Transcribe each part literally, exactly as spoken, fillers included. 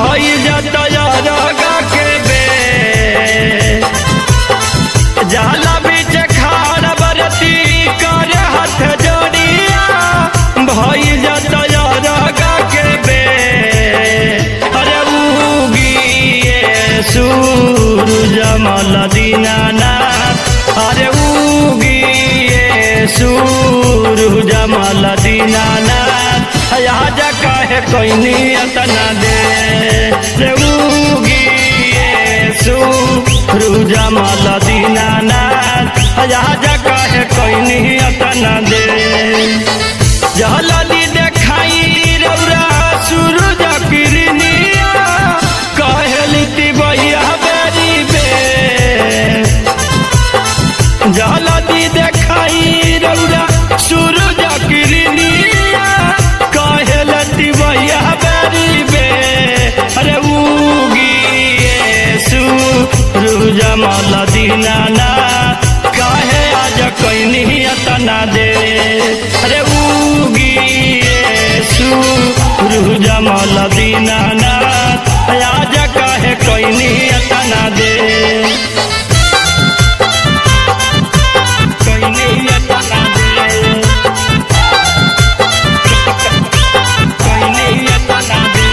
भई जाता रगा के बे जाला बीच खाड़ बरती कर हाथ जोड़िया भई जाता रगा के बे अरे उगिए सूरज मल दीनानाथ अरे उगिए सूरज मल दीनानाथ आज काहे कोइनी अतना दे रे उगिए सूरज मल दीनानाथ आज काहे कोइनी अतना दे जहलली देखाई रौरा सूरज किरनिया कहली तिबैया बेरी बे जहलली देखाई रौरा सूरज किरनिया कहलती भैया बेरी बे अरे उगिए सूरज मल दीनानाथ काहे आज कोइनी अतना दे अरे उगिए सूरज मल दीनानाथ आज काहे कोइनी अतना दे कोइनी अतना दे कोइनी अतना दे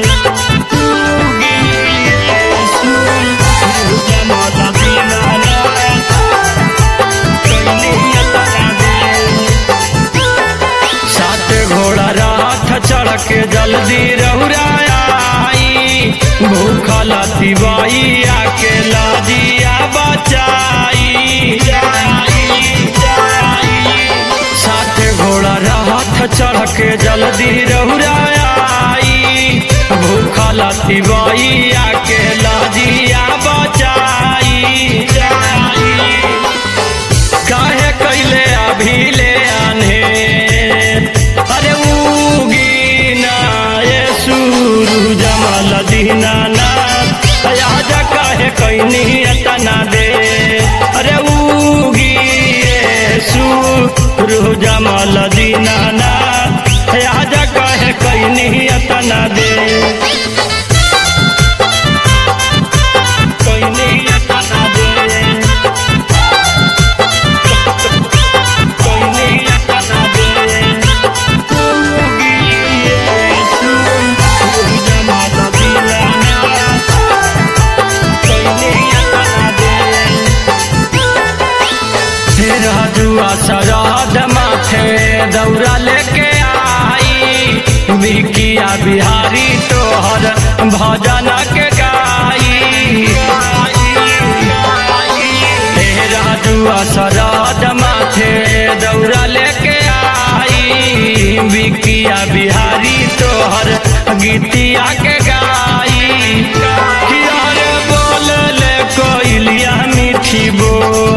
उगिए सूरज मल दीनानाथ कोइनी अतना दे सात घोड़ा रात चढ़ के जल्दी रहुरा आई भूखल तिवाई आके लाजिया बचाई सात घोड़ा रात चढ़ के जल्दी रहुरा आई भूखल तिवाई आके लाजिया बचाई काहे कैले अभी ले आने अरे उगी ना ये सूरज मल दीनानाथ आज काहे कोइनी अतना दे अरे उगी ये सूरज मल दीनानाथ आज काहे कोइनी अतना दे कोइनी अतना दे कोइनी अतना दे उगिए सूरज मल दीनानाथ कोइनी अतना दे तेरा जुआ सराध माथे दौरा लेके आई बिकिया बिहारी तोहर भजन के गाई तेरा जुआ सराध माथे दौरा लेके आई बिकिया बिहारी तोहर गीतिया के गाई कियारे बोल ले कोइलिया मीठी बो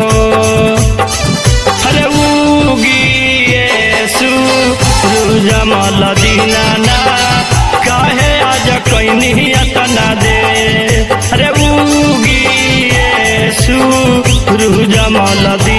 अरे उगिए सूरज मल दीनानाथ काहे आज कोइनी अतना दे अरे उगिए सूरज मल